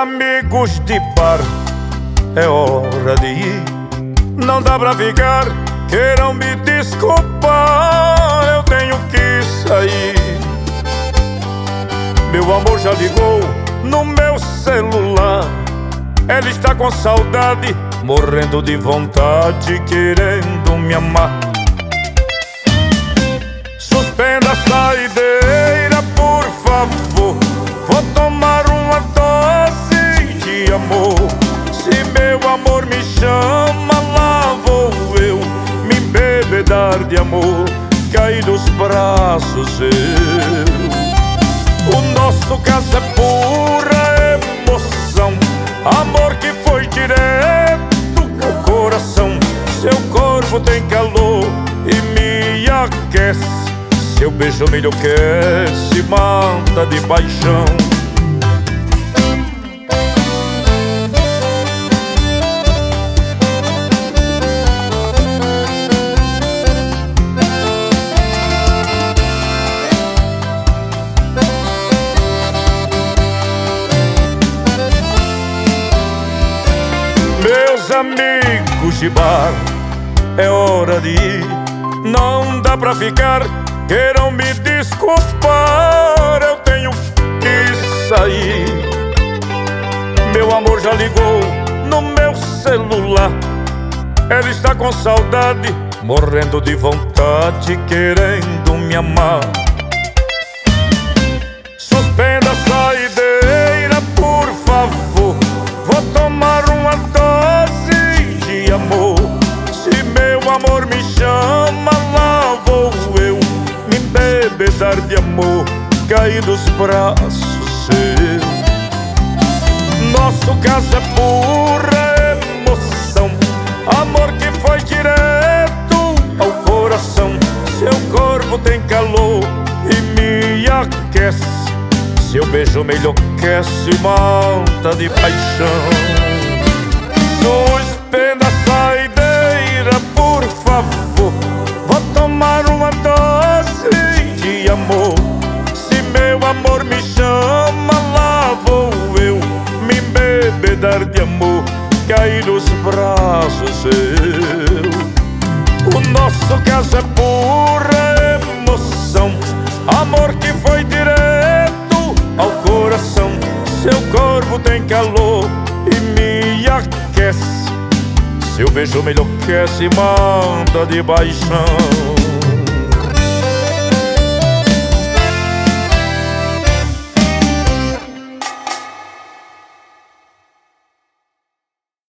amigos de bar, é hora de ir. Não dá pra ficar, queiram me desculpar, eu tenho que sair. Meu amor já ligou no meu celular, ele está com saudade, morrendo de vontade, querendo me amar. Suspenda a saideira, por favor, vou tomar uma dose de amor. Se meu amor me chama, lá vou eu me embebedar de amor, cair dos braços eu. O nosso caso é pura emoção, amor que foi direto ao coração. Seu corpo tem calor e me aquece, seu beijo me enlouquece, mata de paixão. Meus amigos de bar, é hora de ir. Não dá pra ficar, queiram me desculpar, eu tenho que sair. Meu amor já ligou no meu celular, ele está com saudade, morrendo de vontade, querendo me amar. Suspenda a saideira, por favor, vou tomar uma dose de amor. Se meu amor me chama, lá vou eu me embebedar de amor, cair dos braços seus. Nosso caso é pura emoção, amor que foi direto ao coração. Seu corpo tem calor e me aquece, seu beijo me enlouquece, mata de paixão. Suspenda a saideira, por favor, vou tomar uma dose de amor. Se meu amor me chama, lá vou eu me embebedar de amor, cair nos braços eu. O nosso caso é pura emoção, amor que foi direto ao coração. Seu corpo tem calor e me aquece, seu beijo me enlouquece, manda de paixão.